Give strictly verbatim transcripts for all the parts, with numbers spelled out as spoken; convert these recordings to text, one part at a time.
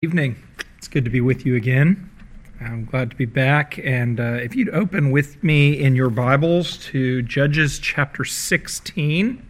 Evening. It's good to be with you again. I'm glad to be back. And uh, if you'd open with me in your Bibles to Judges chapter sixteen.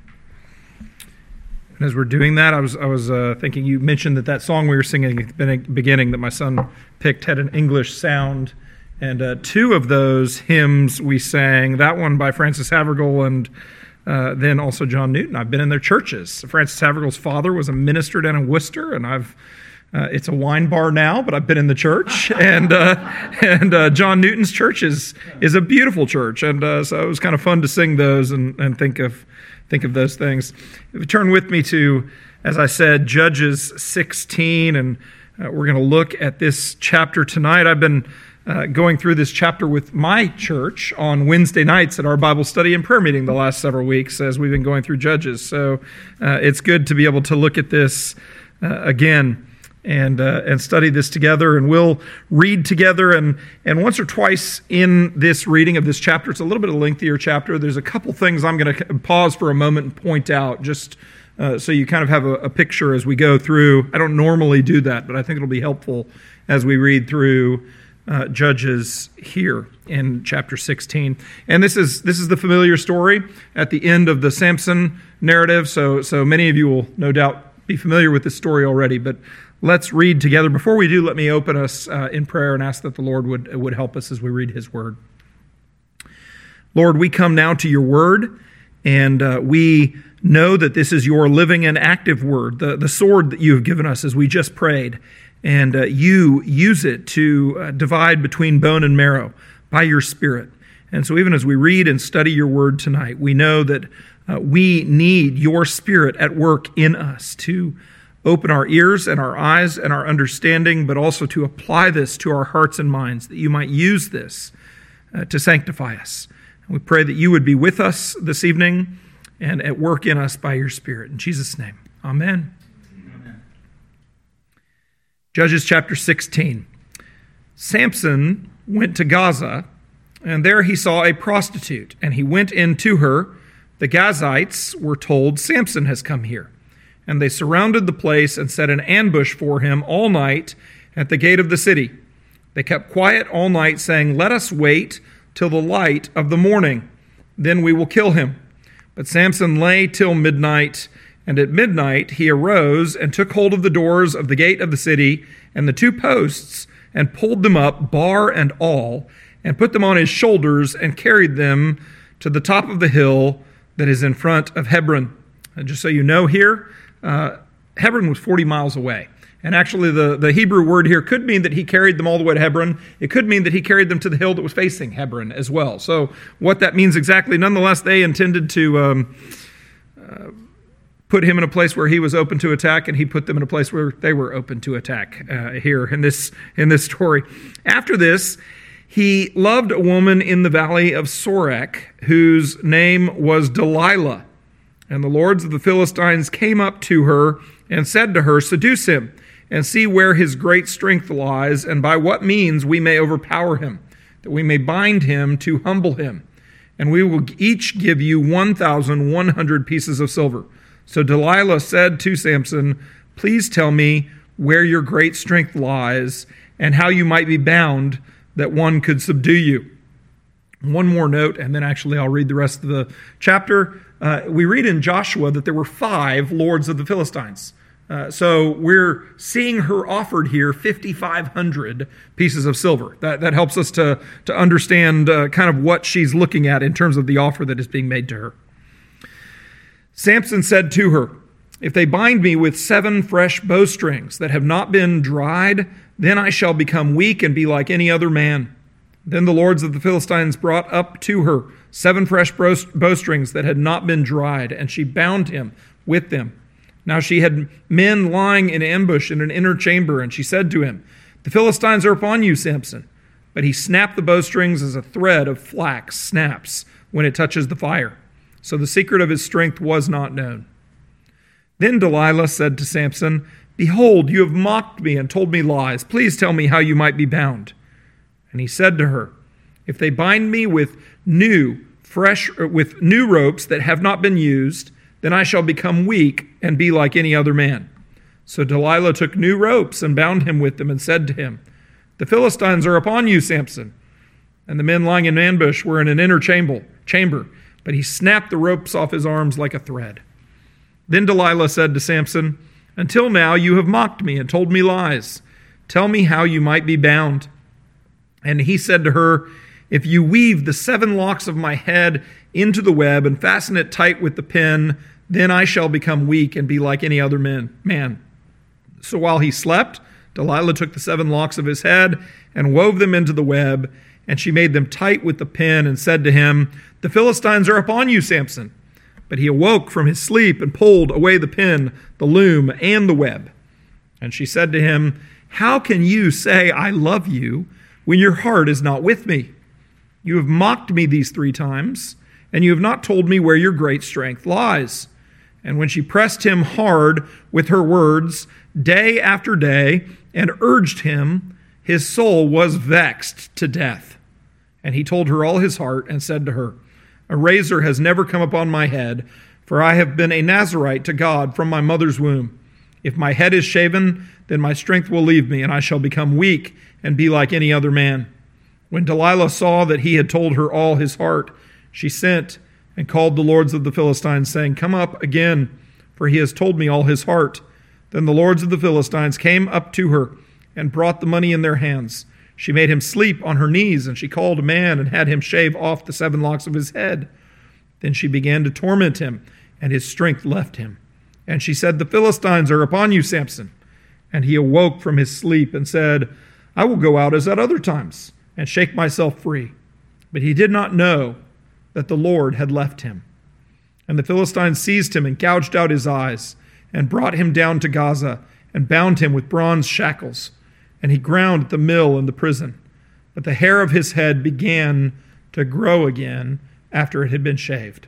And as we're doing that, I was I was uh, thinking you mentioned that that song we were singing at the beginning that my son picked had an English sound. And uh, two of those hymns we sang, that one by Francis Havergal and uh, then also John Newton. I've been in their churches. Francis Havergal's father was a minister down in Worcester, and I've Uh, it's a wine bar now, but I've been in the church, and uh, and uh, John Newton's church is is a beautiful church, and uh, so it was kind of fun to sing those and, and think of think of those things. If you turn with me to, as I said, Judges sixteen, and uh, we're going to look at this chapter tonight. I've been uh, going through this chapter with my church on Wednesday nights at our Bible study and prayer meeting the last several weeks as we've been going through Judges. So uh, it's good to be able to look at this uh, again. And uh, and study this together, and we'll read together. And, and once or twice in this reading of this chapter, it's a little bit of a lengthier chapter. There's a couple things I'm going to pause for a moment and point out, just uh, so you kind of have a, a picture as we go through. I don't normally do that, but I think it'll be helpful as we read through uh, Judges here in chapter sixteen. And this is this is the familiar story at the end of the Samson narrative. So so many of you will no doubt be familiar with this story already, but let's read together. Before we do, let me open us uh, in prayer and ask that the Lord would, would help us as we read His Word. Lord, we come now to Your Word, and uh, we know that this is Your living and active Word, the, the sword that You have given us as we just prayed, and uh, You use it to uh, divide between bone and marrow by Your Spirit. And so even as we read and study Your Word tonight, we know that uh, we need Your Spirit at work in us to open our ears and our eyes and our understanding, but also to apply this to our hearts and minds, that You might use this uh, to sanctify us. And we pray that You would be with us this evening and at work in us by Your Spirit. In Jesus' name, amen. Amen. Judges chapter sixteen. Samson went to Gaza, and there he saw a prostitute, and he went in to her. The Gazites were told, "Samson has come here." And they surrounded the place and set an ambush for him all night at the gate of the city. They kept quiet all night, saying, "Let us wait till the light of the morning, then we will kill him." But Samson lay till midnight, and at midnight he arose and took hold of the doors of the gate of the city and the two posts, and pulled them up, bar and all, and put them on his shoulders, and carried them to the top of the hill that is in front of Hebron. And just so you know here, Uh, Hebron was forty miles away. And actually the, the Hebrew word here could mean that he carried them all the way to Hebron. It could mean that he carried them to the hill that was facing Hebron as well. So what that means exactly, nonetheless, they intended to um, uh, put him in a place where he was open to attack, and he put them in a place where they were open to attack uh, here in this, in this story. Her this, he loved a woman in the valley of Sorek whose name was Delilah. And the lords of the Philistines came up to her and said to her, "Seduce him, and see where his great strength lies, and by what means we may overpower him, that we may bind him to humble him. And we will each give you one thousand one hundred pieces of silver." So Delilah said to Samson, "Please tell me where your great strength lies, and how you might be bound, that one could subdue you." One more note, and then actually I'll read the rest of the chapter. Uh, we read in Joshua that there were five lords of the Philistines. Uh, so we're seeing her offered here fifty-five hundred pieces of silver. That, that helps us to, to understand uh, kind of what she's looking at in terms of the offer that is being made to her. Samson said to her, "If they bind me with seven fresh bowstrings that have not been dried, then I shall become weak and be like any other man." Then the lords of the Philistines brought up to her seven fresh bowstrings that had not been dried, and she bound him with them. Now she had men lying in ambush in an inner chamber, and she said to him, "The Philistines are upon you, Samson." But he snapped the bowstrings as a thread of flax snaps when it touches the fire. So the secret of his strength was not known. Then Delilah said to Samson, "Behold, you have mocked me and told me lies. Please tell me how you might be bound." And he said to her, "If they bind me with new, fresh, with new ropes that have not been used, then I shall become weak and be like any other man." So Delilah took new ropes and bound him with them and said to him, "The Philistines are upon you, Samson." And the men lying in ambush were in an inner chamber, chamber, but he snapped the ropes off his arms like a thread. Then Delilah said to Samson, "Until now you have mocked me and told me lies. Tell me how you might be bound." And he said to her, "If you weave the seven locks of my head into the web and fasten it tight with the pin, then I shall become weak and be like any other man. man." So while he slept, Delilah took the seven locks of his head and wove them into the web, and she made them tight with the pin and said to him, "The Philistines are upon you, Samson." But he awoke from his sleep and pulled away the pin, the loom, and the web. And she said to him, "How can you say, 'I love you,' when your heart is not with me? You have mocked me these three times, and you have not told me where your great strength lies." And when she pressed him hard with her words day after day and urged him, his soul was vexed to death. And he told her all his heart and said to her, "A razor has never come upon my head, for I have been a Nazirite to God from my mother's womb. If my head is shaven, then my strength will leave me, and I shall become weak and be like any other man." When Delilah saw that he had told her all his heart, she sent and called the lords of the Philistines, saying, "Come up again, for he has told me all his heart." Then the lords of the Philistines came up to her and brought the money in their hands. She made him sleep on her knees, and she called a man and had him shave off the seven locks of his head. Then she began to torment him, and his strength left him. And she said, "The Philistines are upon you, Samson." And he awoke from his sleep and said, "I will go out as at other times and shake myself free." But he did not know that the Lord had left him. And the Philistines seized him and gouged out his eyes and brought him down to Gaza and bound him with bronze shackles. And he ground at the mill in the prison. But the hair of his head began to grow again after it had been shaved.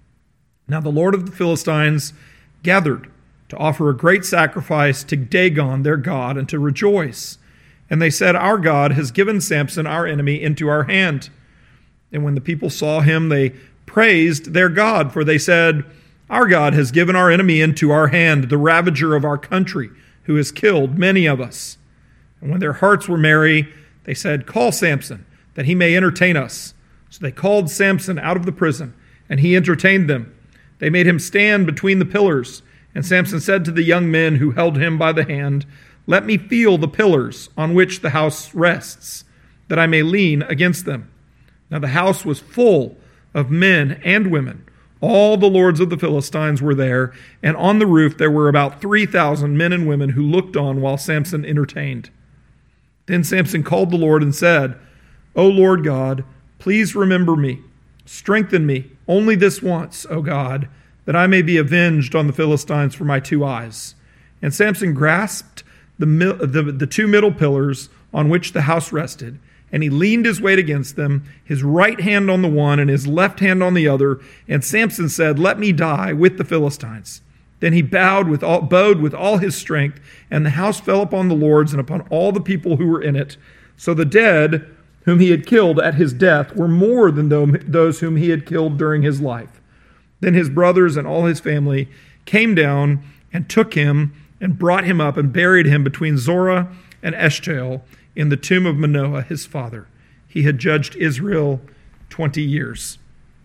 Now the Lord of the Philistines gathered to offer a great sacrifice to Dagon, their god, and to rejoice. And they said, "Our God has given Samson, our enemy, into our hand." And when the people saw him, they praised their God, for they said, "Our God has given our enemy into our hand, the ravager of our country, who has killed many of us." And when their hearts were merry, they said, "Call Samson, that he may entertain us." So they called Samson out of the prison, and he entertained them. They made him stand between the pillars. And Samson said to the young men who held him by the hand, "Let me feel the pillars on which the house rests, that I may lean against them." Now the house was full of men and women. All the lords of the Philistines were there, and on the roof there were about three thousand men and women who looked on while Samson entertained. Then Samson called the Lord and said, "O Lord God, please remember me. Strengthen me only this once, O God, that I may be avenged on the Philistines for my two eyes." And Samson grasped the, the, the two middle pillars on which the house rested, and he leaned his weight against them, his right hand on the one and his left hand on the other. And Samson said, "Let me die with the Philistines." Then he bowed with all, bowed with all his strength, and the house fell upon the lords and upon all the people who were in it. So the dead whom he had killed at his death were more than those whom he had killed during his life. Then his brothers and all his family came down and took him and brought him up and buried him between Zorah and Eshtaol in the tomb of Manoah, his father. He had judged Israel twenty years.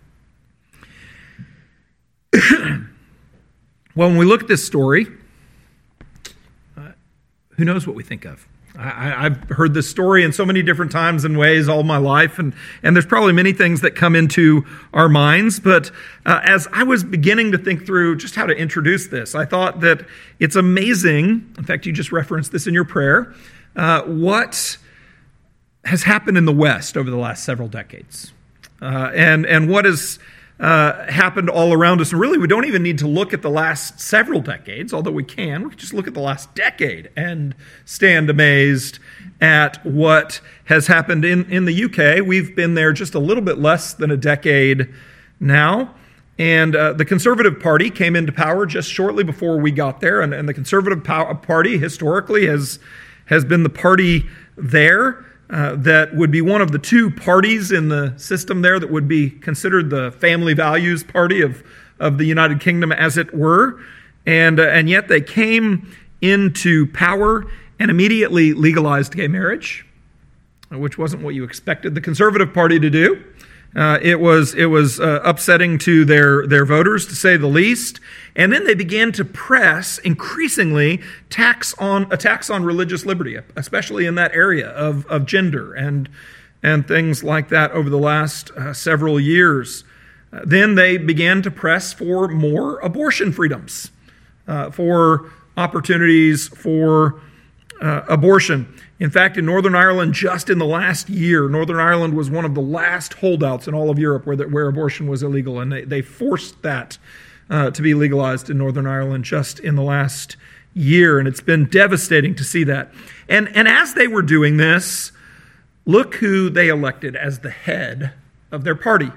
Well, when we look at this story, uh, who knows what we think of? I, I've heard this story in so many different times and ways all my life, and, and there's probably many things that come into our minds. But uh, as I was beginning to think through just how to introduce this, I thought that it's amazing. In fact, you just referenced this in your prayer. Uh, what has happened in the West over the last several decades, uh, and and what has uh, happened all around us. And really, we don't even need to look at the last several decades, although we can. We can just look at the last decade and stand amazed at what has happened in, in the U K. We've been there just a little bit less than a decade now. And uh, the Conservative Party came into power just shortly before we got there. And, and the Conservative pow- Party historically has has been the party there uh, that would be one of the two parties in the system there that would be considered the family values party of, of the United Kingdom, as it were. And, uh, and yet they came into power and immediately legalized gay marriage, which wasn't what you expected the Conservative Party to do. Uh, it was it was uh, upsetting to their, their voters, to say the least. And then they began to press increasingly tax on attacks on religious liberty, especially in that area of, of gender and and things like that over the last uh, several years. Uh, then they began to press for more abortion freedoms, uh, for opportunities for uh, abortion. In fact, in Northern Ireland, just in the last year, Northern Ireland was one of the last holdouts in all of Europe where, the, where abortion was illegal, and they, they forced that uh, to be legalized in Northern Ireland just in the last year, and it's been devastating to see that. And, and as they were doing this, look who they elected as the head of their party.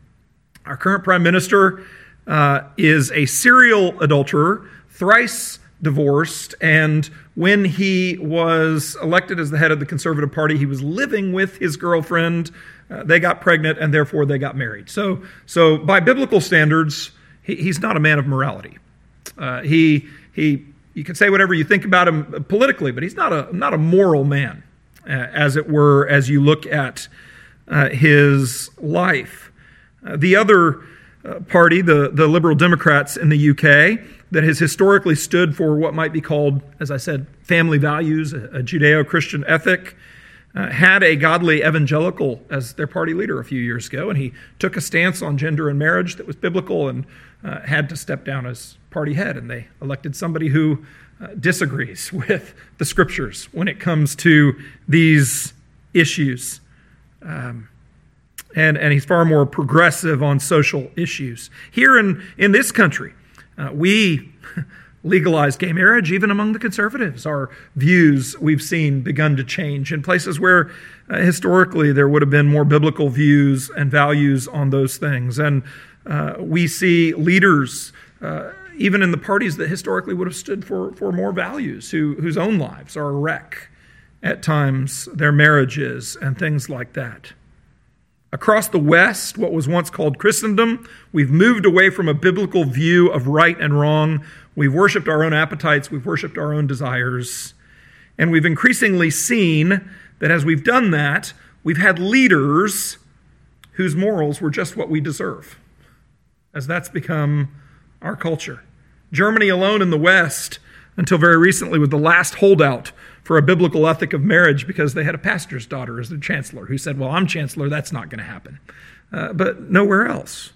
Our current prime minister uh, is a serial adulterer, thrice divorced, and when he was elected as the head of the Conservative Party, he was living with his girlfriend. Uh, they got pregnant, and therefore they got married. So, so by biblical standards, he, he's not a man of morality. Uh, he he. You can say whatever you think about him politically, but he's not a not a moral man, uh, as it were, as you look at uh, his life. Uh, the other uh, party, the, the Liberal Democrats in the U K, that has historically stood for what might be called, as I said, family values, a, a Judeo-Christian ethic, uh, had a godly evangelical as their party leader a few years ago, and he took a stance on gender and marriage that was biblical and uh, had to step down as party head, and they elected somebody who uh, disagrees with the scriptures when it comes to these issues. Um, and, and he's far more progressive on social issues. Here in, in this country, uh, we legalized gay marriage even among the conservatives. Our views, we've seen, begun to change in places where uh, historically there would have been more biblical views and values on those things. And uh, we see leaders, uh, even in the parties that historically would have stood for, for more values, who, whose own lives are a wreck at times, their marriages and things like that. Across the West, what was once called Christendom, we've moved away from a biblical view of right and wrong. We've worshiped our own appetites, we've worshiped our own desires, and we've increasingly seen that as we've done that, we've had leaders whose morals were just what we deserve, as that's become our culture. Germany alone in the West, until very recently, was the last holdout for a biblical ethic of marriage because they had a pastor's daughter as their chancellor who said, well, I'm chancellor, that's not going to happen. Uh, but nowhere else.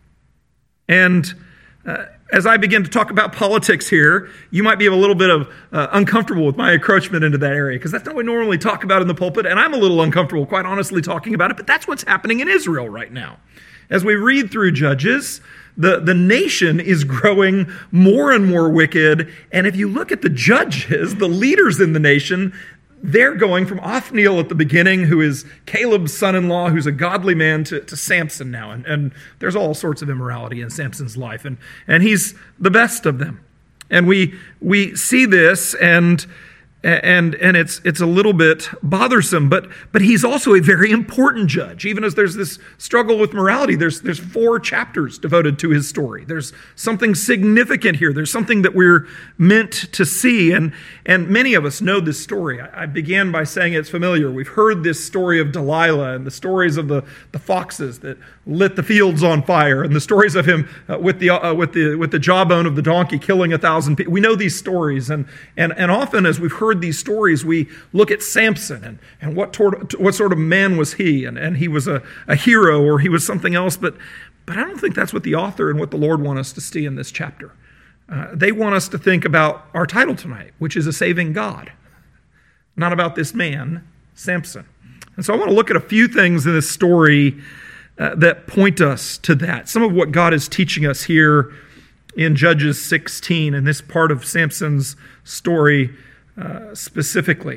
And uh, as I begin to talk about politics here, you might be a little bit of uh, uncomfortable with my encroachment into that area because that's not what we normally talk about in the pulpit, and I'm a little uncomfortable, quite honestly, talking about it, but that's what's happening in Israel right now. As we read through Judges, The, the nation is growing more and more wicked. And if you look at the judges, the leaders in the nation, they're going from Othniel at the beginning, who is Caleb's son-in-law, who's a godly man, to, to Samson now. And, and there's all sorts of immorality in Samson's life. And, and he's the best of them. And we we see this, and And and it's it's a little bit bothersome, but but he's also a very important judge. Even as there's this struggle with morality, there's there's four chapters devoted to his story. There's something significant here. There's something that we're meant to see, and and many of us know this story. I, I began by saying it's familiar. We've heard this story of Delilah and the stories of the, the foxes that lit the fields on fire, and the stories of him uh, with the uh, with the with the jawbone of the donkey killing a thousand people. We know these stories, and and and often as we've heard these stories, we look at Samson and, and what, toward, what sort of man was he, and, and he was a, a hero or he was something else, but, but I don't think that's what the author and what the Lord want us to see in this chapter. Uh, they want us to think about our title tonight, which is a saving God, not about this man, Samson. And so I want to look at a few things in this story uh, that point us to that. Some of what God is teaching us here in Judges sixteen, in this part of Samson's story Uh, specifically.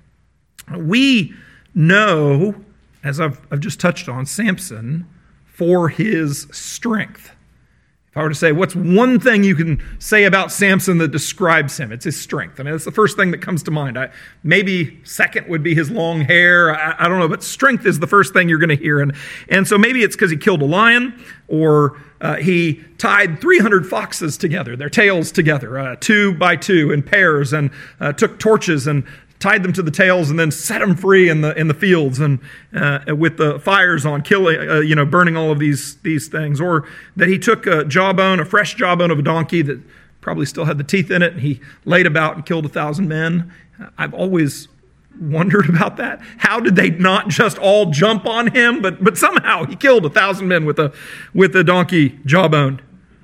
We know, as I've, I've just touched on, Samson for his strength. If If I were to say, what's one thing you can say about Samson that describes him? It's his strength. I mean, that's the first thing that comes to mind. I, maybe second would be his long hair. I, I don't know, but strength is the first thing you're going to hear. And, and so maybe it's because he killed a lion, or uh, he tied three hundred foxes together, their tails together, uh, two by two in pairs, and uh, took torches and tied them to the tails and then set them free in the in the fields and uh, with the fires on, killing, uh, you know, burning all of these these things. Or that he took a jawbone, a fresh jawbone of a donkey that probably still had the teeth in it, and he laid about and killed a thousand men. I've always wondered about that. How did they not just all jump on him? But but somehow he killed a thousand men with a with a donkey jawbone.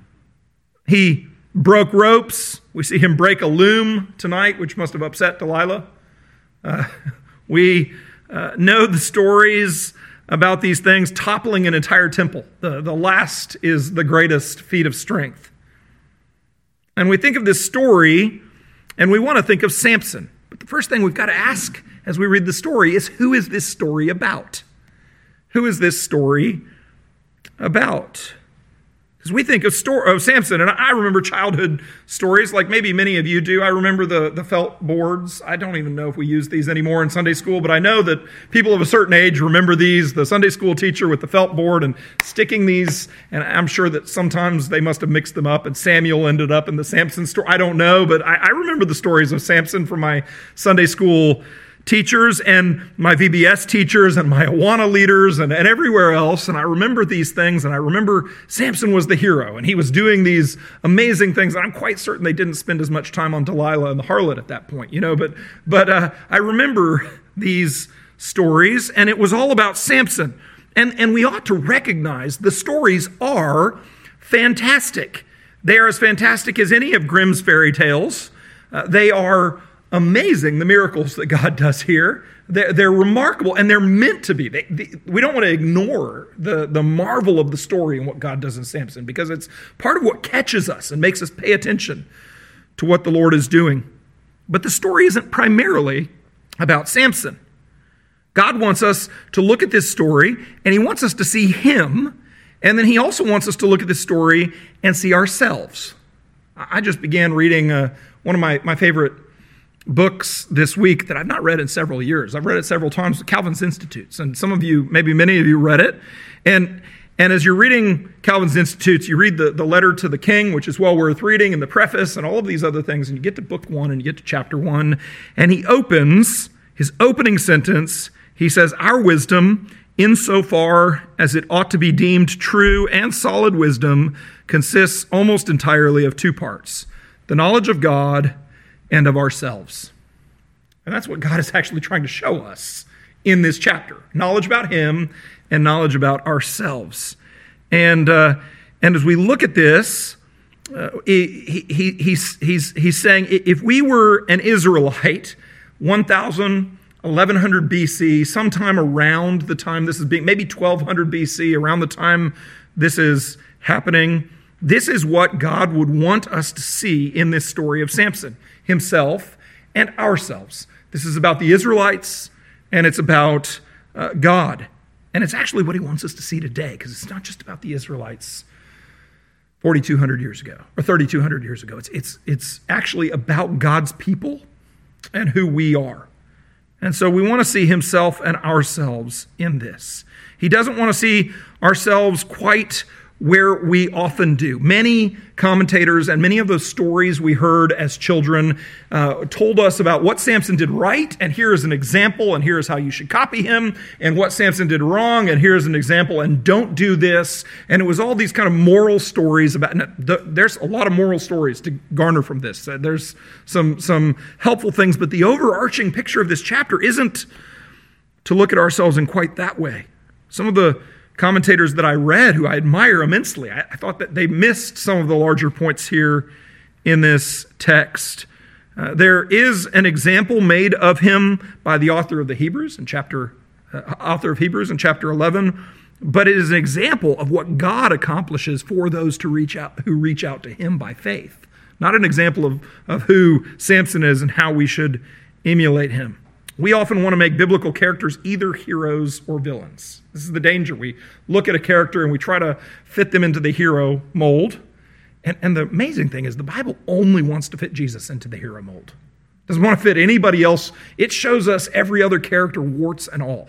He broke ropes. We see him break a loom tonight, which must have upset Delilah. Uh, we uh, know the stories about these things toppling an entire temple. The, the last is the greatest feat of strength. And we think of this story, and we want to think of Samson. But the first thing we've got to ask as we read the story is, who is this story about? Who is this story about? Because we think of, story, of Samson, and I remember childhood stories like maybe many of you do. I remember the, the felt boards. I don't even know if we use these anymore in Sunday school, but I know that people of a certain age remember these. The Sunday school teacher with the felt board and sticking these, and I'm sure that sometimes they must have mixed them up, and Samuel ended up in the Samson story. I don't know, but I, I remember the stories of Samson from my Sunday school teachers and my V B S teachers and my Awana leaders and, and everywhere else. And I remember these things, and I remember Samson was the hero, and he was doing these amazing things. And I'm quite certain they didn't spend as much time on Delilah and the harlot at that point, you know, but, but uh, I remember these stories, and it was all about Samson. And, and we ought to recognize the stories are fantastic. They are as fantastic as any of Grimm's fairy tales. Uh, they are amazing, the miracles that God does here. They're, they're remarkable, and they're meant to be. They, they, we don't want to ignore the, the marvel of the story and what God does in Samson, because it's part of what catches us and makes us pay attention to what the Lord is doing. But the story isn't primarily about Samson. God wants us to look at this story, and he wants us to see him, and then he also wants us to look at this story and see ourselves. I just began reading uh, one of my, my favorite books this week that I've not read in several years. I've read it several times, Calvin's Institutes, and some of you, maybe many of you read it. And and as you're reading Calvin's Institutes, you read the, the letter to the king, which is well worth reading, and the preface and all of these other things, and you get to book one and you get to chapter one, and he opens, his opening sentence, he says, "Our wisdom, insofar as it ought to be deemed true and solid wisdom, consists almost entirely of two parts, the knowledge of God and of ourselves." And that's what God is actually trying to show us in this chapter. Knowledge about him and knowledge about ourselves. And uh, and as we look at this, uh, he, he, he's, he's, he's saying, if we were an Israelite, one thousand, eleven hundred B C, sometime around the time this is being, maybe twelve hundred B C, around the time this is happening, this is what God would want us to see in this story of Samson, himself and ourselves. This is about the Israelites, and it's about uh, God. And it's actually what he wants us to see today, because it's not just about the Israelites forty-two hundred years ago, or thirty-two hundred years ago. It's, it's, it's actually about God's people and who we are. And so we want to see himself and ourselves in this. He doesn't want to see ourselves quite where we often do. Many commentators and many of those stories we heard as children uh, told us about what Samson did right, and here is an example, and here is how you should copy him, and what Samson did wrong, and here's an example, and don't do this. And it was all these kind of moral stories about, there's a lot of moral stories to garner from this. There's some, some helpful things, but the overarching picture of this chapter isn't to look at ourselves in quite that way. Some of the commentators that I read, who I admire immensely, I, I thought that they missed some of the larger points here in this text. Uh, there is an example made of him by the author of the Hebrews in chapter, uh, author of Hebrews in chapter eleven, but it is an example of what God accomplishes for those to reach out, who reach out to him by faith. Not an example of, of who Samson is and how we should emulate him. We often want to make biblical characters either heroes or villains. This is the danger. We look at a character and we try to fit them into the hero mold. And, and the amazing thing is the Bible only wants to fit Jesus into the hero mold. Doesn't want to fit anybody else. It shows us every other character, warts and all.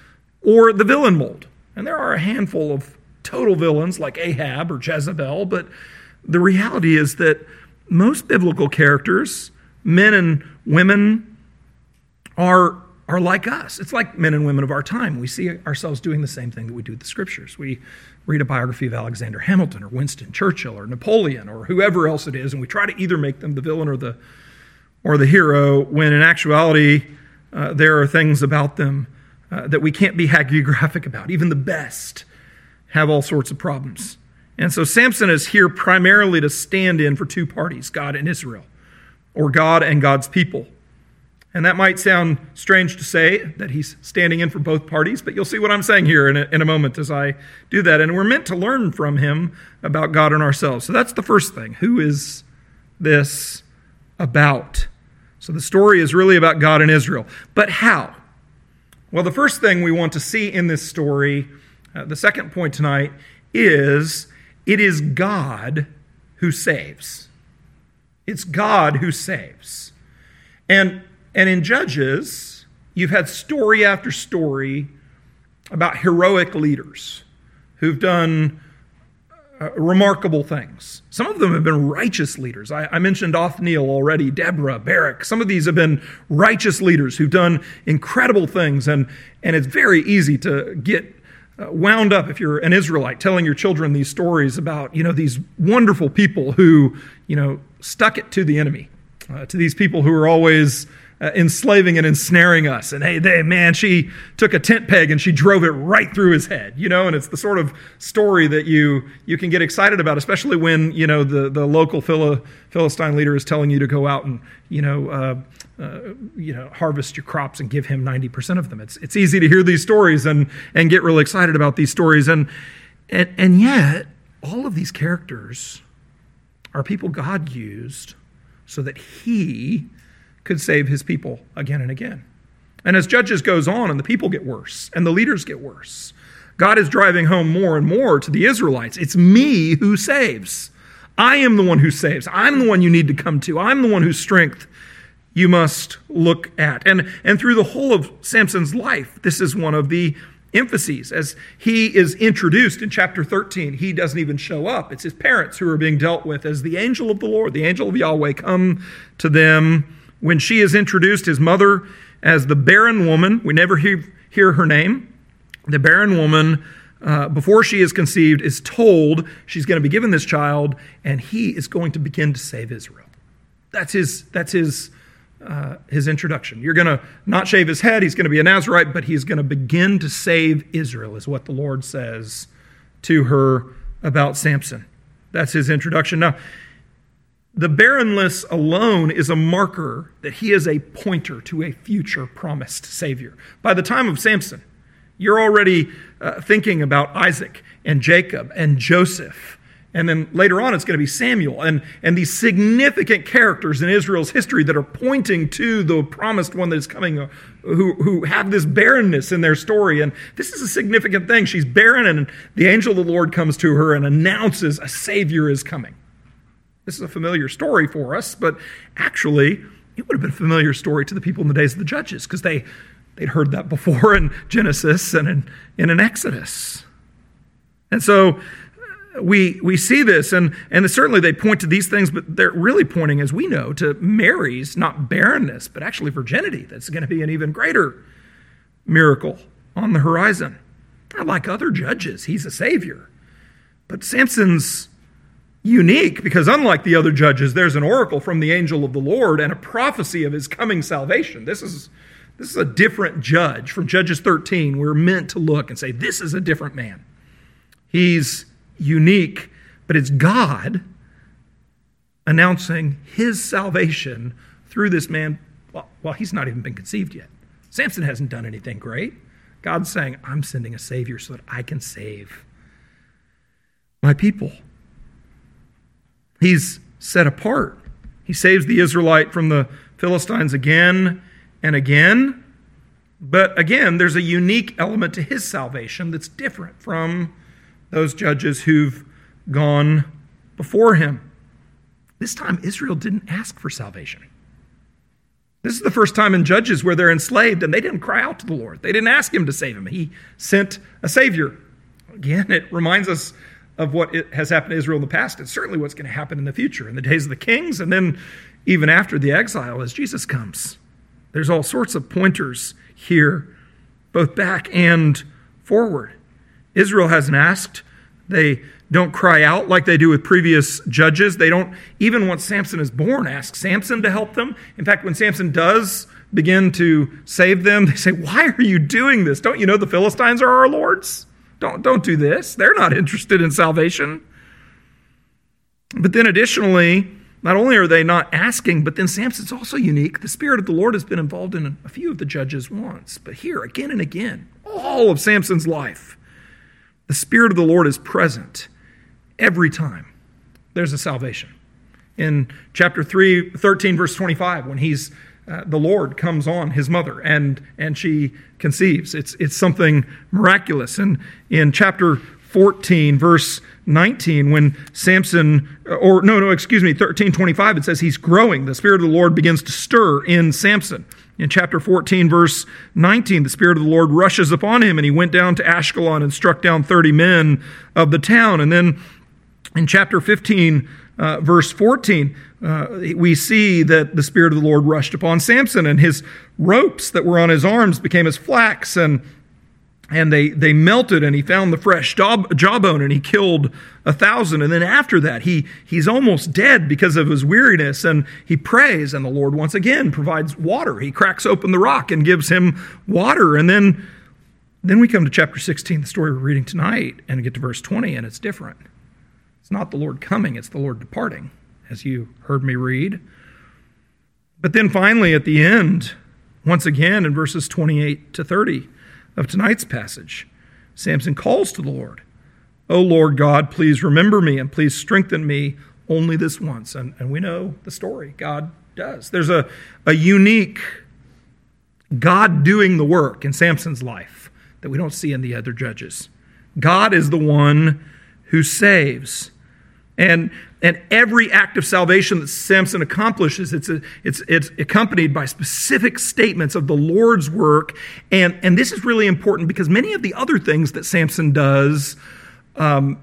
Or the villain mold. And there are a handful of total villains like Ahab or Jezebel, but the reality is that most biblical characters, men and women, are, are like us. It's like men and women of our time. We see ourselves doing the same thing that we do with the Scriptures. We read a biography of Alexander Hamilton or Winston Churchill or Napoleon or whoever else it is, and we try to either make them the villain or the, or the hero, when in actuality uh, there are things about them uh, that we can't be hagiographic about. Even the best have all sorts of problems. And so Samson is here primarily to stand in for two parties, God and Israel, or God and God's people. And that might sound strange to say, that he's standing in for both parties, but you'll see what I'm saying here in a, in a moment as I do that. And we're meant to learn from him about God and ourselves. So that's the first thing. Who is this about? So the story is really about God and Israel. But how? Well, the first thing we want to see in this story, uh, the second point tonight, is it is God who saves. It's God who saves. And, and in Judges, you've had story after story about heroic leaders who've done uh, remarkable things. Some of them have been righteous leaders. I, I mentioned Othniel already, Deborah, Barak. Some of these have been righteous leaders who've done incredible things. And, and it's very easy to get wound up, if you're an Israelite, telling your children these stories about, you know, these wonderful people who, you know, stuck it to the enemy, uh, to these people who are always uh, enslaving and ensnaring us. And hey, they, man, she took a tent peg and she drove it right through his head, you know, and it's the sort of story that you you can get excited about, especially when, you know, the, the local Phil- Philistine leader is telling you to go out and, you know, uh, Uh, you know, harvest your crops and give him ninety percent of them. It's it's easy to hear these stories and and get really excited about these stories. And, and, and yet, all of these characters are people God used so that he could save his people again and again. And as Judges goes on and the people get worse and the leaders get worse, God is driving home more and more to the Israelites. It's me who saves. I am the one who saves. I'm the one you need to come to. I'm the one whose strength you must look at. And, and through the whole of Samson's life, this is one of the emphases. As he is introduced in chapter thirteen, he doesn't even show up. It's his parents who are being dealt with as the angel of the Lord, the angel of Yahweh, come to them. When she is introduced, his mother as the barren woman, we never hear, hear her name. The barren woman, uh, before she is conceived, is told she's going to be given this child, and he is going to begin to save Israel. That's his, that's his, Uh, his introduction. You're going to not shave his head. He's going to be a Nazirite, but he's going to begin to save Israel, is what the Lord says to her about Samson. That's his introduction. Now, the barrenness alone is a marker that he is a pointer to a future promised Savior. By the time of Samson, you're already uh, thinking about Isaac and Jacob and Joseph. And then later on, it's going to be Samuel and, and these significant characters in Israel's history that are pointing to the promised one that is coming, uh, who, who have this barrenness in their story. And this is a significant thing. She's barren, and the angel of the Lord comes to her and announces a Savior is coming. This is a familiar story for us, but actually, it would have been a familiar story to the people in the days of the Judges, because they, they'd heard that before in Genesis and in, in an Exodus. And so, We we see this, and, and certainly they point to these things, but they're really pointing, as we know, to Mary's, not barrenness, but actually virginity. That's going to be an even greater miracle on the horizon. Like other judges, he's a savior. But Samson's unique, because unlike the other judges, there's an oracle from the angel of the Lord and a prophecy of his coming salvation. This is, this is a different judge. From Judges thirteen, we're meant to look and say, this is a different man. He's unique, but it's God announcing his salvation through this man while, while he's not even been conceived yet. Samson hasn't done anything great. God's saying, I'm sending a Savior so that I can save my people. He's set apart. He saves the Israelite from the Philistines again and again. But again, there's a unique element to his salvation that's different from those judges who've gone before him. This time, Israel didn't ask for salvation. This is the first time in Judges where they're enslaved, and they didn't cry out to the Lord. They didn't ask him to save him. He sent a Savior. Again, it reminds us of what it has happened to Israel in the past. It's certainly what's going to happen in the future, in the days of the kings, and then even after the exile as Jesus comes. There's all sorts of pointers here, both back and forward. Israel hasn't asked. They don't cry out like they do with previous judges. They don't, even once Samson is born, ask Samson to help them. In fact, when Samson does begin to save them, they say, "Why are you doing this? Don't you know the Philistines are our lords? Don't, don't do this. They're not interested in salvation." But then additionally, not only are they not asking, but then Samson's also unique. The Spirit of the Lord has been involved in a few of the judges once. But here, again and again, all of Samson's life, the Spirit of the Lord is present every time there's a salvation. In chapter three, thirteen, verse twenty-five, when he's uh, the Lord comes on his mother and and she conceives. It's it's something miraculous. And in chapter fourteen, verse nineteen, when Samson, or no, no, excuse me, thirteen twenty-five, it says he's growing. The Spirit of the Lord begins to stir in Samson. In chapter fourteen, verse nineteen, the Spirit of the Lord rushes upon him, and he went down to Ashkelon and struck down thirty men of the town. And then in chapter fifteen, uh, verse fourteen, uh, we see that the Spirit of the Lord rushed upon Samson, and his ropes that were on his arms became as flax, and and they, they melted, and he found the fresh jaw, jawbone, and he killed a thousand. And then after that, he he's almost dead because of his weariness, and he prays, and the Lord once again provides water. He cracks open the rock and gives him water. And then, then we come to chapter sixteen, the story we're reading tonight, and get to verse twenty, and it's different. It's not the Lord coming, it's the Lord departing, as you heard me read. But then finally at the end, once again in verses twenty-eight to thirty of tonight's passage, Samson calls to the Lord, "O Lord God, please remember me and please strengthen me only this once." And, and we know the story. God does. There's a, a unique God doing the work in Samson's life that we don't see in the other judges. God is the one who saves. And, and every act of salvation that Samson accomplishes, it's, a, it's, it's accompanied by specific statements of the Lord's work. And, and this is really important because many of the other things that Samson does um,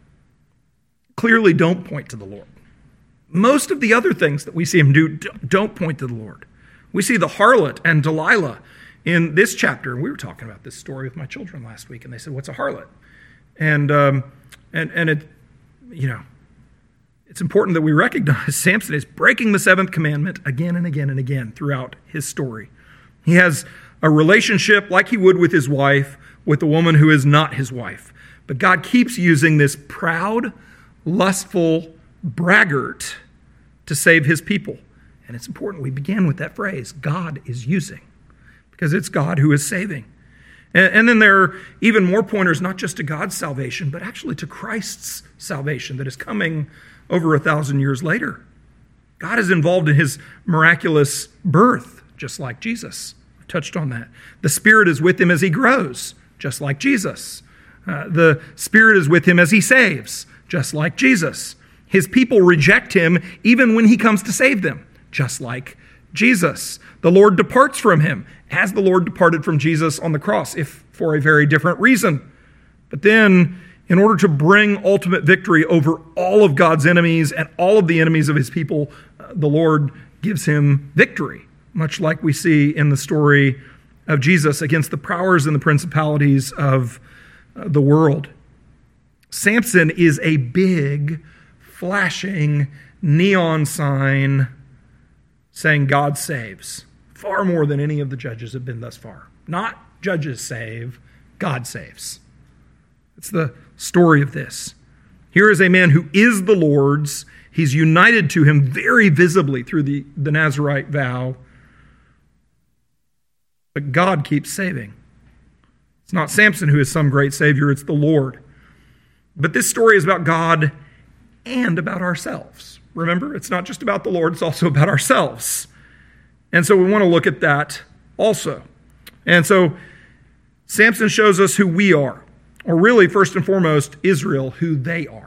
clearly don't point to the Lord. Most of the other things that we see him do don't point to the Lord. We see the harlot and Delilah in this chapter. And we were talking about this story with my children last week, and they said, "What's a harlot?" And, um, and, and it, you know, it's important that we recognize Samson is breaking the seventh commandment again and again and again throughout his story. He has a relationship like he would with his wife, with a woman who is not his wife. But God keeps using this proud, lustful braggart to save his people. And it's important we begin with that phrase, God is using, because it's God who is saving. And, and then there are even more pointers, not just to God's salvation, but actually to Christ's salvation that is coming over a thousand years later. God is involved in his miraculous birth, just like Jesus. I touched on that. The Spirit is with him as he grows, just like Jesus. Uh, the Spirit is with him as he saves, just like Jesus. His people reject him even when he comes to save them, just like Jesus. The Lord departs from him as the Lord departed from Jesus on the cross, if for a very different reason. But then, in order to bring ultimate victory over all of God's enemies and all of the enemies of his people, uh, the Lord gives him victory, much like we see in the story of Jesus against the powers and the principalities of uh, the world. Samson is a big, flashing neon sign saying God saves, far more than any of the judges have been thus far. Not judges save, God saves. It's the story of this. Here is a man who is the Lord's. He's united to him very visibly through the, the Nazirite vow. But God keeps saving. It's not Samson who is some great savior, it's the Lord. But this story is about God and about ourselves. Remember, it's not just about the Lord, it's also about ourselves. And so we want to look at that also. And so Samson shows us who we are, or really, first and foremost, Israel, who they are.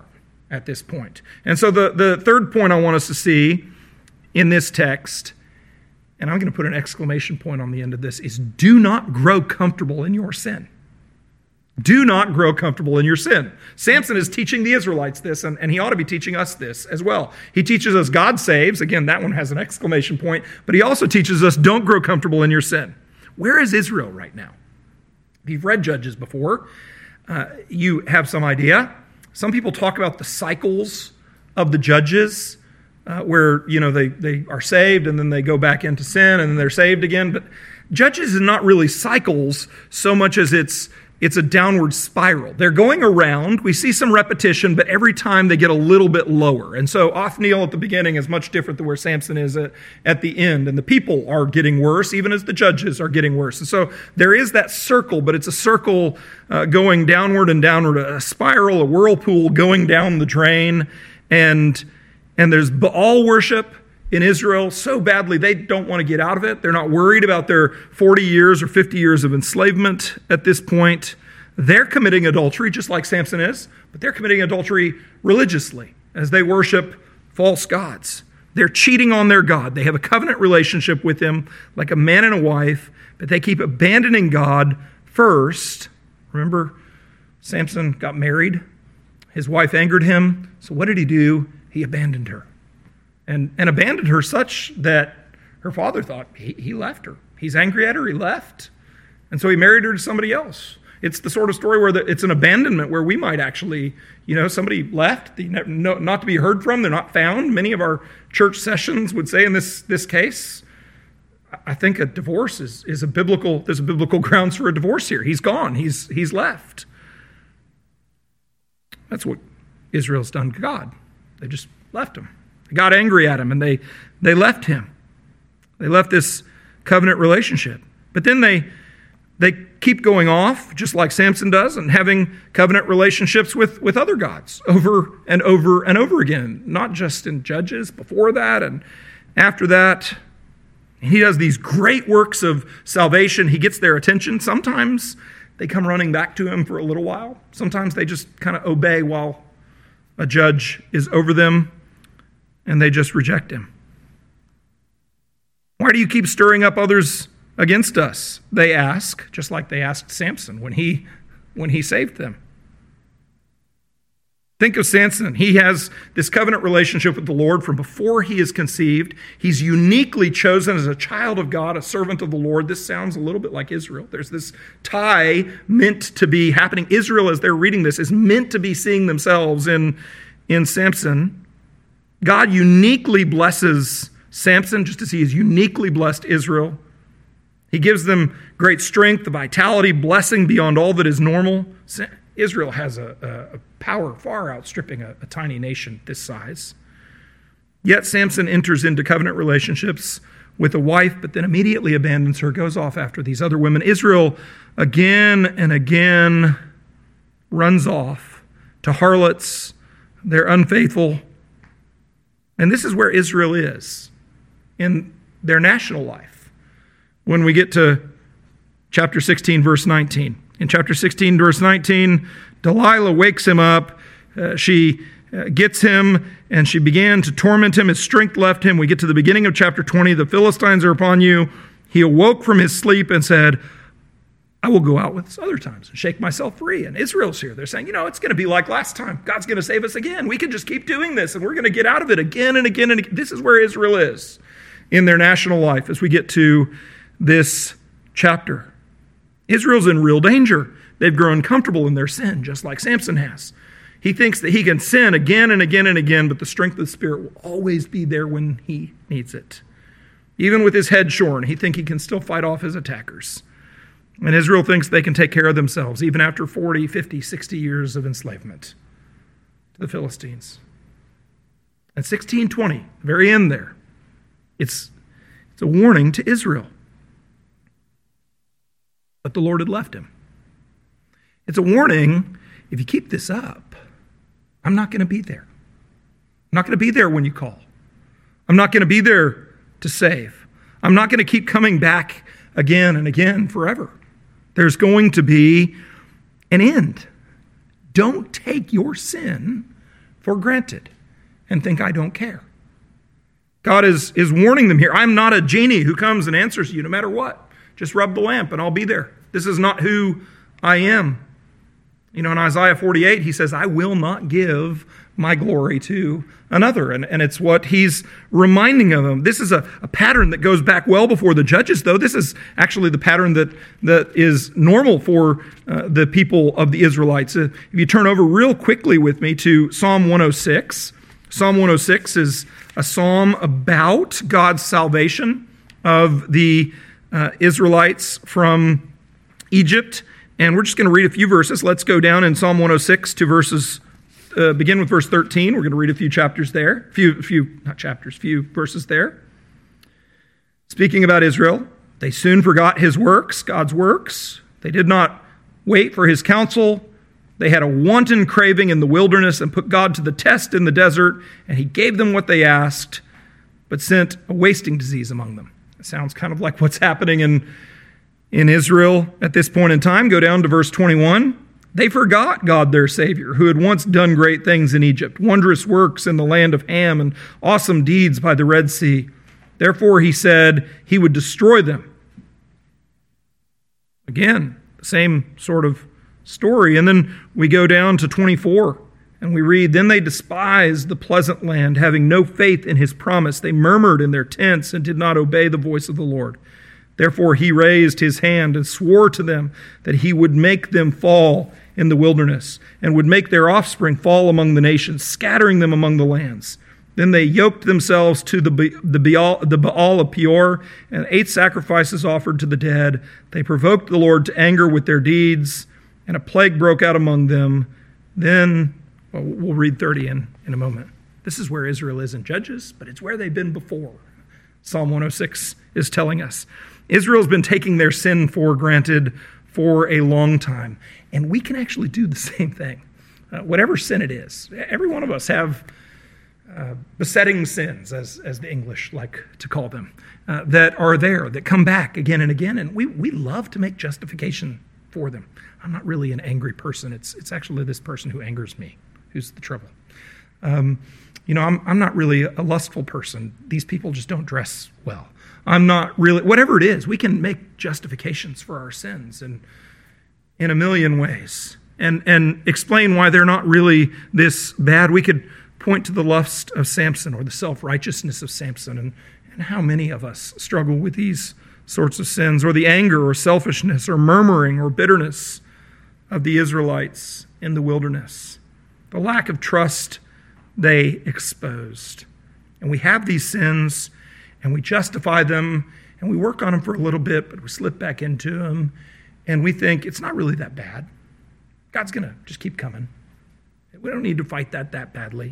at this point. And so the, the third point I want us to see in this text, and I'm going to put an exclamation point on the end of this, is do not grow comfortable in your sin. Do not grow comfortable in your sin. Samson is teaching the Israelites this, and, and he ought to be teaching us this as well. He teaches us God saves. Again, that one has an exclamation point. But he also teaches us don't grow comfortable in your sin. Where is Israel right now? If you've read Judges before, uh, you have some idea. Some people talk about the cycles of the judges, uh, where you know they, they are saved and then they go back into sin and then they're saved again. But Judges is not really cycles so much as it's It's a downward spiral. They're going around. We see some repetition, but every time they get a little bit lower. And so Othniel at the beginning is much different than where Samson is at, at the end. And the people are getting worse, even as the judges are getting worse. And so there is that circle, but it's a circle uh, going downward and downward, a spiral, a whirlpool going down the drain. And, and there's Baal worship in Israel so badly they don't want to get out of it. They're not worried about their forty years or fifty years of enslavement at this point. They're committing adultery just like Samson is, but they're committing adultery religiously as they worship false gods. They're cheating on their God. They have a covenant relationship with him like a man and a wife, but they keep abandoning God first. Remember, Samson got married. His wife angered him. So what did he do? He abandoned her. And, and abandoned her such that her father thought he, he left her. He's angry at her, he left. And so he married her to somebody else. It's the sort of story where the, it's an abandonment where we might actually, you know, somebody left, the, no, not to be heard from, they're not found. Many of our church sessions would say in this, this case, I think a divorce is, is a biblical, there's a biblical grounds for a divorce here. He's gone, he's, he's left. That's what Israel's done to God. They just left him. They got angry at him and they, they left him. They left this covenant relationship. But then they, they keep going off, just like Samson does, and having covenant relationships with, with other gods over and over and over again. Not just in Judges, before that and after that. He does these great works of salvation. He gets their attention. Sometimes they come running back to him for a little while. Sometimes they just kind of obey while a judge is over them. And they just reject him. Why do you keep stirring up others against us? They ask, just like they asked Samson when he, when he saved them. Think of Samson. He has this covenant relationship with the Lord from before he is conceived. He's uniquely chosen as a child of God, a servant of the Lord. This sounds a little bit like Israel. There's this tie meant to be happening. Israel, as they're reading this, is meant to be seeing themselves in, in Samson. God uniquely blesses Samson, just as he has uniquely blessed Israel. He gives them great strength, vitality, blessing beyond all that is normal. Israel has a, a power far outstripping a, a tiny nation this size. Yet Samson enters into covenant relationships with a wife, but then immediately abandons her, goes off after these other women. Israel again and again runs off to harlots. They're unfaithful. And this is where Israel is in their national life. When we get to chapter sixteen, verse nineteen. In chapter sixteen, verse nineteen, Delilah wakes him up. Uh, she uh, gets him, and she began to torment him. His strength left him. We get to the beginning of chapter twenty. The Philistines are upon you. He awoke from his sleep and said, I will go out with this other times and shake myself free. And Israel's here. They're saying, you know, it's going to be like last time. God's going to save us again. We can just keep doing this, and we're going to get out of it again and again and again. This is where Israel is in their national life as we get to this chapter. Israel's in real danger. They've grown comfortable in their sin, just like Samson has. He thinks that he can sin again and again and again, but the strength of the Spirit will always be there when he needs it. Even with his head shorn, he thinks he can still fight off his attackers. And Israel thinks they can take care of themselves, even after forty, fifty, sixty years of enslavement to the Philistines. At sixteen twenty, the very end there, it's, it's a warning to Israel. But the Lord had left him. It's a warning, if you keep this up, I'm not going to be there. I'm not going to be there when you call. I'm not going to be there to save. I'm not going to keep coming back again and again forever. There's going to be an end. Don't take your sin for granted and think I don't care. God is, is warning them here. I'm not a genie who comes and answers you no matter what. Just rub the lamp and I'll be there. This is not who I am. You know, in Isaiah forty-eight, he says, I will not give my glory to another. And, and it's what he's reminding of them. This is a, a pattern that goes back well before the judges, though. This is actually the pattern that, that is normal for uh, the people of the Israelites. Uh, if you turn over real quickly with me to Psalm one oh six. Psalm one oh six is a psalm about God's salvation of the uh, Israelites from Egypt. And we're just going to read a few verses. Let's go down in Psalm one oh six to verses, uh, begin with verse thirteen. We're going to read a few chapters there. Few, few, not chapters, few verses there. Speaking about Israel, they soon forgot his works, God's works. They did not wait for his counsel. They had a wanton craving in the wilderness and put God to the test in the desert, and he gave them what they asked, but sent a wasting disease among them. It sounds kind of like what's happening in In Israel at this point in time. Go down to verse twenty-one. They forgot God their Savior, who had once done great things in Egypt, wondrous works in the land of Ham, and awesome deeds by the Red Sea. Therefore he said he would destroy them. Again, the same sort of story. And then we go down to twenty-four, and we read, Then they despised the pleasant land, having no faith in his promise. They murmured in their tents and did not obey the voice of the Lord. Therefore he raised his hand and swore to them that he would make them fall in the wilderness and would make their offspring fall among the nations, scattering them among the lands. Then they yoked themselves to the, the, Baal, the Baal of Peor and ate sacrifices offered to the dead. They provoked the Lord to anger with their deeds, and a plague broke out among them. Then, well, we'll read thirty in, in a moment. This is where Israel is in Judges, but it's where they've been before. Psalm one oh six is telling us. Israel's been taking their sin for granted for a long time. And we can actually do the same thing. Uh, whatever sin it is. Every one of us have uh, besetting sins, as, as the English like to call them, uh, that are there, that come back again and again. And we, we love to make justification for them. I'm not really an angry person. It's, it's actually this person who angers me who's the trouble. Um, you know, I'm, I'm not really a lustful person. These people just don't dress well. I'm not really, whatever it is, we can make justifications for our sins and in a million ways and, and explain why they're not really this bad. We could point to the lust of Samson or the self-righteousness of Samson and, and how many of us struggle with these sorts of sins, or the anger or selfishness or murmuring or bitterness of the Israelites in the wilderness. The lack of trust they exposed. And we have these sins, and we justify them, and we work on them for a little bit, but we slip back into them, and we think it's not really that bad. God's going to just keep coming. We don't need to fight that that badly.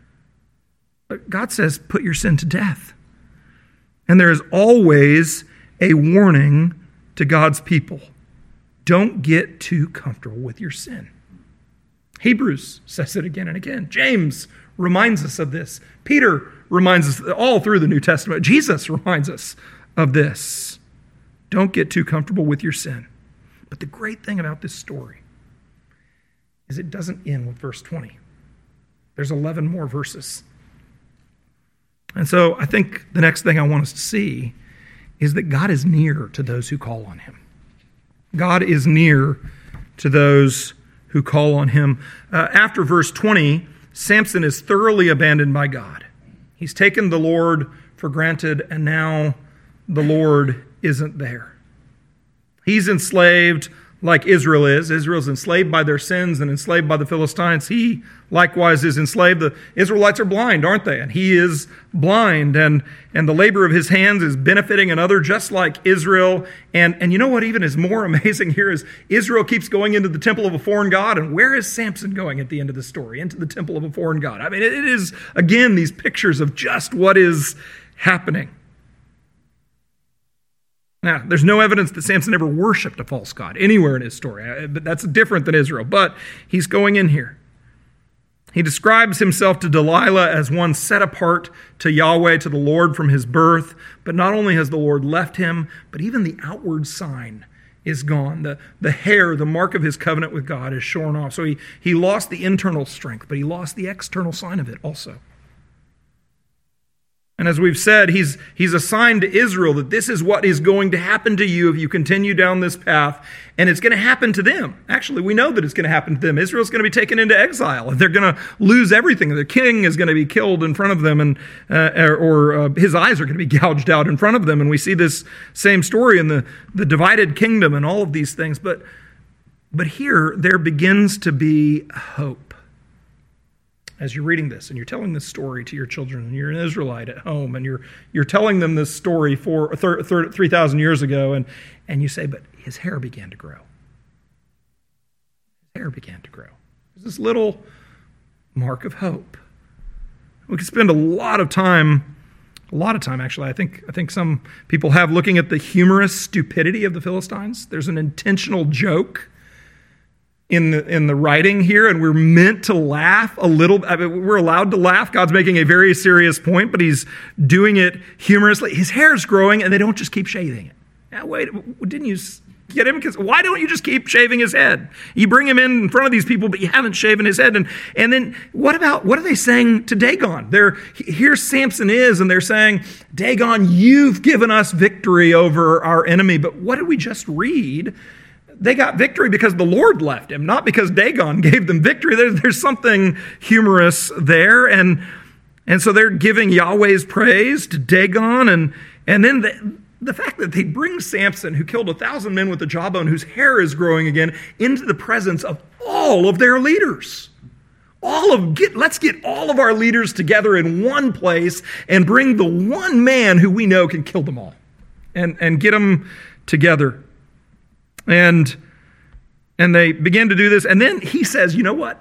But God says, put your sin to death. And there is always a warning to God's people. Don't get too comfortable with your sin. Hebrews says it again and again. James reminds us of this. Peter reminds us all through the New Testament. Jesus reminds us of this. Don't get too comfortable with your sin. But the great thing about this story is it doesn't end with verse twenty. There's eleven more verses. And so I think the next thing I want us to see is that God is near to those who call on him. God is near to those who call on him. Uh, after verse twenty, Samson is thoroughly abandoned by God. He's taken the Lord for granted, and now the Lord isn't there. He's enslaved like Israel is. Israel's enslaved by their sins and enslaved by the Philistines. He likewise is enslaved. The Israelites are blind, aren't they? And he is blind, and, and the labor of his hands is benefiting another just like Israel. And, and you know what even is more amazing here is Israel keeps going into the temple of a foreign god, and where is Samson going at the end of the story? Into the temple of a foreign god. I mean, it, it is, again, these pictures of just what is happening. Now, there's no evidence that Samson ever worshipped a false god anywhere in his story. But that's different than Israel. But he's going in here. He describes himself to Delilah as one set apart to Yahweh, to the Lord from his birth. But not only has the Lord left him, but even the outward sign is gone. The, the hair, the mark of his covenant with God is shorn off. So he, he lost the internal strength, but he lost the external sign of it also. And as we've said, he's, he's assigned to Israel that this is what is going to happen to you if you continue down this path, and it's going to happen to them. Actually, we know that it's going to happen to them. Israel's going to be taken into exile. They're going to lose everything. Their king is going to be killed in front of them, and uh, or uh, his eyes are going to be gouged out in front of them. And we see this same story in the, the divided kingdom and all of these things. But, but here, there begins to be hope. As you're reading this and you're telling this story to your children, and you're an Israelite at home, and you're you're telling them this story for three thousand years ago, and, and you say, but his hair began to grow. His hair began to grow. There's this little mark of hope. We could spend a lot of time, a lot of time actually, I think, I think some people have, looking at the humorous stupidity of the Philistines. There's an intentional joke in the in the writing here, and we're meant to laugh a little. I mean, we're allowed to laugh. God's making a very serious point, but he's doing it humorously. His hair's growing, and they don't just keep shaving it. Now, wait, didn't you get him? Because why don't you just keep shaving his head? You bring him in in front of these people, but you haven't shaven his head. And and then what about, what are they saying to Dagon? They're, here Samson is, and they're saying, Dagon, you've given us victory over our enemy. But what did we just read? They got victory because the Lord left him, not because Dagon gave them victory. There's, there's something humorous there. And, and so they're giving Yahweh's praise to Dagon. And, and then the, the fact that they bring Samson, who killed a thousand men with a jawbone, whose hair is growing again, into the presence of all of their leaders. All of get, let's get all of our leaders together in one place and bring the one man who we know can kill them all, and, and get them together. And, and they begin to do this. And then he says, you know what?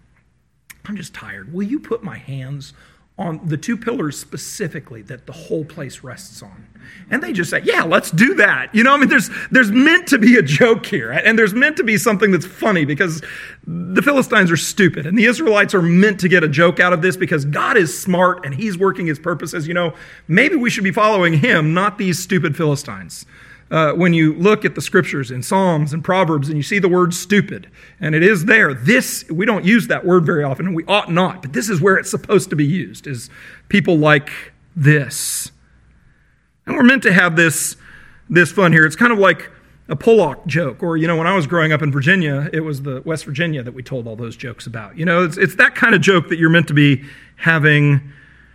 I'm just tired. Will you put my hands on the two pillars specifically that the whole place rests on? And they just say, yeah, let's do that. You know, I mean, there's, there's meant to be a joke here. And there's meant to be something that's funny, because the Philistines are stupid. And the Israelites are meant to get a joke out of this, because God is smart and he's working his purposes. You know, maybe we should be following him, not these stupid Philistines. Uh, when you look at the scriptures in Psalms and Proverbs and you see the word stupid, and it is there, this, we don't use that word very often, and we ought not, but this is where it's supposed to be used, is people like this. And we're meant to have this, this fun here. It's kind of like a Pollock joke, or, you know, when I was growing up in Virginia, it was the West Virginia that we told all those jokes about. You know, it's, it's that kind of joke that you're meant to be having.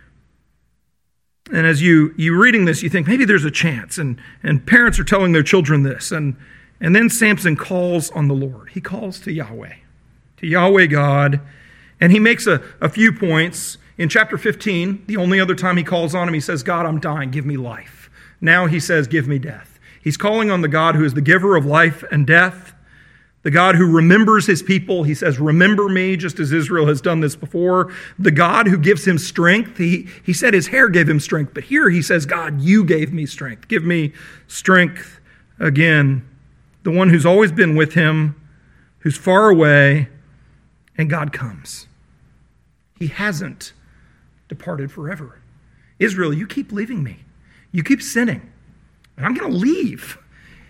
And as you, you reading this, you think maybe there's a chance. And, and parents are telling their children this. And, and then Samson calls on the Lord. He calls to Yahweh, to Yahweh God. And he makes a, a few points. In chapter fifteen, the only other time he calls on him, he says, God, I'm dying, give me life. Now he says, give me death. He's calling on the God who is the giver of life and death. The God who remembers his people. He says, remember me, just as Israel has done this before. The God who gives him strength. He, he said his hair gave him strength, but here he says, God, you gave me strength. Give me strength again. The one who's always been with him, who's far away, and God comes. He hasn't departed forever. Israel, you keep leaving me. You keep sinning, and I'm going to leave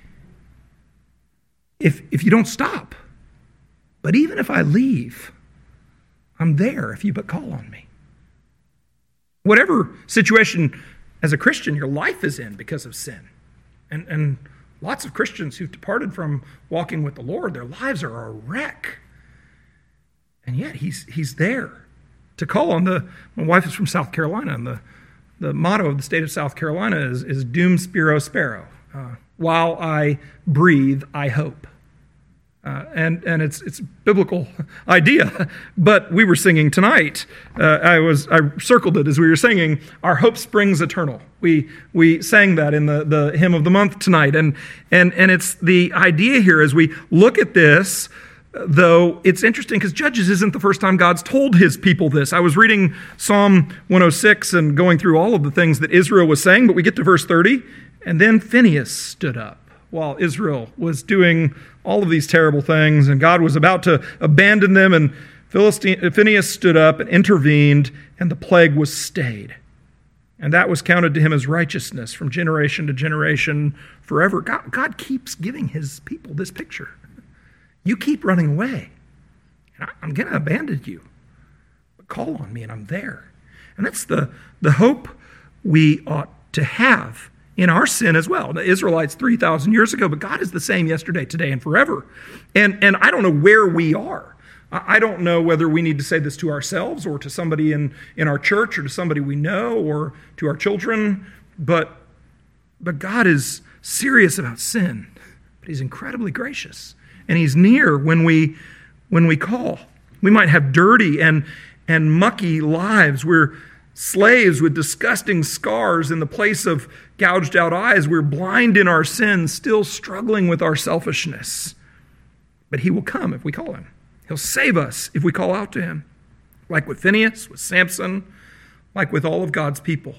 If if you don't stop. But even if I leave, I'm there if you but call on me. Whatever situation as a Christian your life is in because of sin. And, and lots of Christians who've departed from walking with the Lord, their lives are a wreck. And yet he's he's there to call on. The my wife is from South Carolina, and the, the motto of the state of South Carolina is, is Dum Spiro Spero. Uh, while I breathe, I hope. Uh, and and it's it's a biblical idea. But we were singing tonight. Uh, I was I circled it as we were singing. Our hope springs eternal. We we sang that in the, the hymn of the month tonight. And and and it's the idea here as we look at this. Though it's interesting because Judges isn't the first time God's told his people this. I was reading Psalm one oh six and going through all of the things that Israel was saying, but we get to verse thirty, and then Phinehas stood up while Israel was doing all of these terrible things, and God was about to abandon them, and Philistine, Phinehas stood up and intervened, and the plague was stayed. And that was counted to him as righteousness from generation to generation forever. God, God keeps giving his people this picture. You keep running away, and I'm going to abandon you. But call on me, and I'm there. And that's the, the hope we ought to have in our sin as well. The Israelites three thousand years ago, but God is the same yesterday, today, and forever. And, and I don't know where we are. I don't know whether we need to say this to ourselves or to somebody in, in our church or to somebody we know or to our children, but, but God is serious about sin, but he's incredibly gracious, and he's near when we, when we call. We might have dirty and, and mucky lives. We're slaves with disgusting scars in the place of gouged out eyes. We're blind in our sins, still struggling with our selfishness, but he will come if we call him. He'll save us if we call out to him, like with Phinehas, with Samson, like with all of God's people.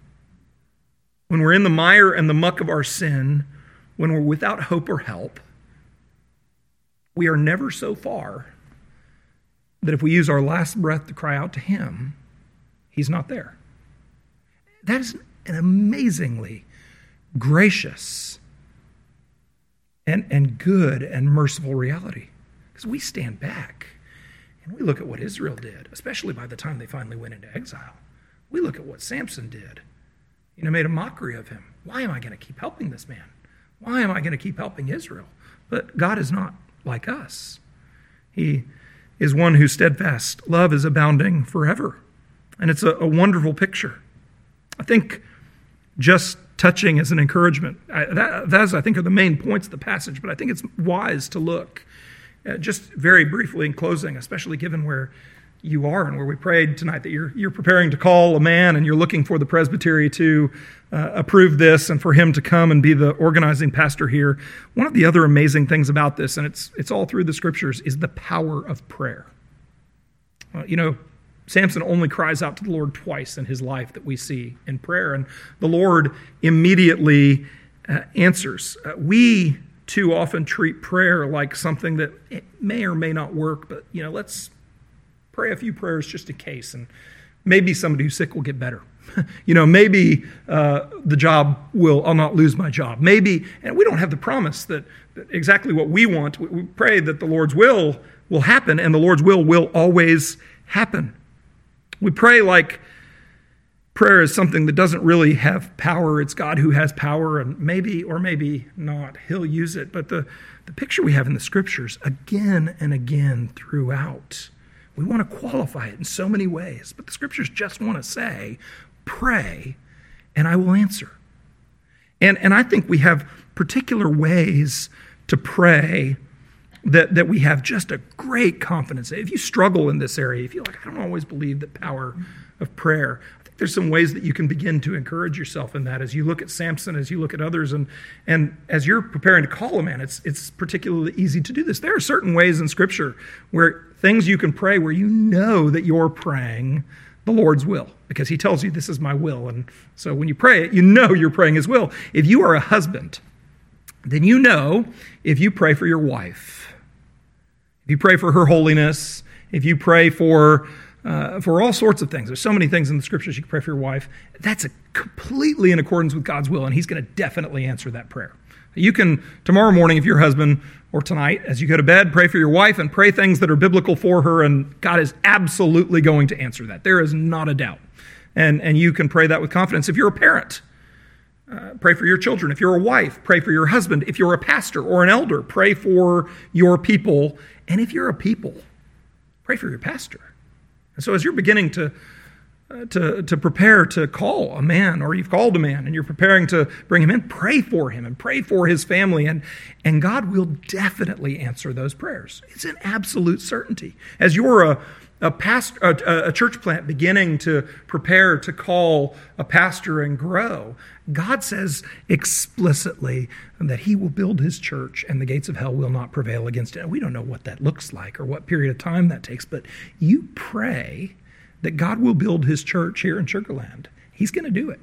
When we're in the mire and the muck of our sin, when we're without hope or help, we are never so far that if we use our last breath to cry out to him, he's not there. That is an amazingly gracious and, and good and merciful reality. We stand back and we look at what Israel did, especially by the time they finally went into exile. We look at what Samson did. You know, made a mockery of him. Why am I going to keep helping this man? Why am I going to keep helping Israel? But God is not like us. He is one whose steadfast love is abounding forever. And it's a, a wonderful picture. I think just touching as an encouragement, I, that, that is, I think, are the main points of the passage, but I think it's wise to look. Uh, just very briefly in closing, especially given where you are and where we prayed tonight, that you're you're preparing to call a man and you're looking for the presbytery to uh, approve this and for him to come and be the organizing pastor here. One of the other amazing things about this, and it's it's all through the scriptures, is the power of prayer. Uh, you know, Samson only cries out to the Lord twice in his life that we see in prayer, and the Lord immediately uh, answers. Uh, we too often treat prayer like something that it may or may not work, but, you know, let's pray a few prayers just in case, and maybe somebody who's sick will get better. you know, maybe uh, the job will, I'll not lose my job. Maybe, and we don't have the promise that, that exactly what we want. We, we pray that the Lord's will will happen, and the Lord's will will always happen. We pray like prayer is something that doesn't really have power. It's God who has power, and maybe or maybe not, he'll use it. But the, the picture we have in the scriptures again and again throughout, we want to qualify it in so many ways. But the scriptures just want to say, pray, and I will answer. And, and I think we have particular ways to pray that, that we have just a great confidence. If you struggle in this area, if you're like, I don't always believe the power of prayer, there's some ways that you can begin to encourage yourself in that as you look at Samson, as you look at others, and and as you're preparing to call a man, it's it's particularly easy to do this. There are certain ways in Scripture where things you can pray where you know that you're praying the Lord's will, because he tells you this is my will. And so when you pray it, you know you're praying his will. If you are a husband, then you know if you pray for your wife, if you pray for her holiness, if you pray for Uh, for all sorts of things. There's so many things in the scriptures you can pray for your wife. That's a completely in accordance with God's will, and he's going to definitely answer that prayer. You can, tomorrow morning, if your husband, or tonight, as you go to bed, pray for your wife and pray things that are biblical for her, and God is absolutely going to answer that. There is not a doubt. And, and you can pray that with confidence. If you're a parent, uh, pray for your children. If you're a wife, pray for your husband. If you're a pastor or an elder, pray for your people. And if you're a people, pray for your pastor. And so as you're beginning to, uh, to, to prepare to call a man, or you've called a man and you're preparing to bring him in, pray for him and pray for his family, and, and God will definitely answer those prayers. It's an absolute certainty. As you're a, a, pastor, a, a church plant beginning to prepare to call a pastor and grow, God says explicitly that he will build his church and the gates of hell will not prevail against it. We don't know what that looks like or what period of time that takes, but you pray that God will build his church here in Sugar Land. He's going to do it.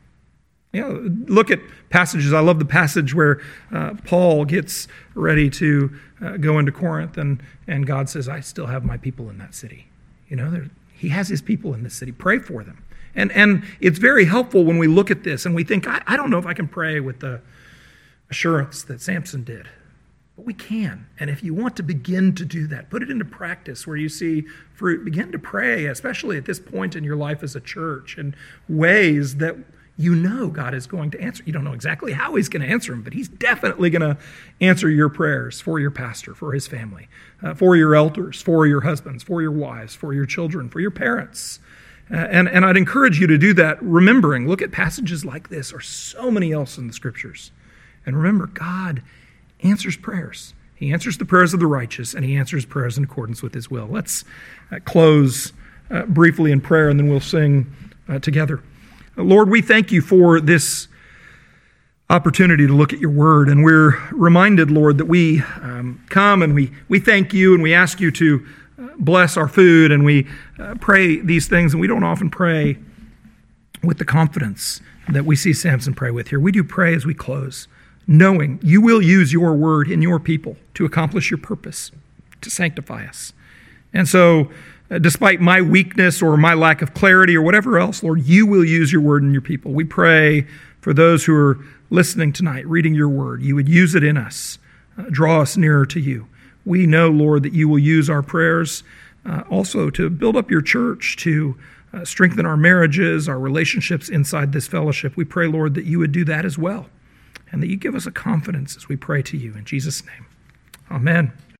You know, look at passages. I love the passage where uh, Paul gets ready to uh, go into Corinth, and, and God says, I still have my people in that city. You know, he has his people in this city. Pray for them. And, and it's very helpful when we look at this and we think, I, I don't know if I can pray with the assurance that Samson did. But we can. And if you want to begin to do that, put it into practice where you see fruit. Begin to pray, especially at this point in your life as a church, in ways that you know God is going to answer. You don't know exactly how he's going to answer them, but he's definitely going to answer your prayers for your pastor, for his family, uh, for your elders, for your husbands, for your wives, for your children, for your parents. Uh, and, and I'd encourage you to do that, remembering, look at passages like this or so many else in the Scriptures. And remember, God answers prayers. He answers the prayers of the righteous, and he answers prayers in accordance with his will. Let's uh, close uh, briefly in prayer, and then we'll sing uh, together. Uh, Lord, we thank you for this opportunity to look at your word, and we're reminded, Lord, that we um, come and we, we thank you and we ask you to uh, bless our food, and we uh, pray these things, and we don't often pray with the confidence that we see Samson pray with here. We do pray as we close, knowing you will use your word in your people to accomplish your purpose, to sanctify us. And so, uh, despite my weakness or my lack of clarity or whatever else, Lord, you will use your word in your people. We pray for those who are listening tonight, reading your word. You would use it in us, uh, draw us nearer to you. We know, Lord, that you will use our prayers uh, also to build up your church, to uh, strengthen our marriages, our relationships inside this fellowship. We pray, Lord, that you would do that as well, and that you give us a confidence as we pray to you. In Jesus' name, amen.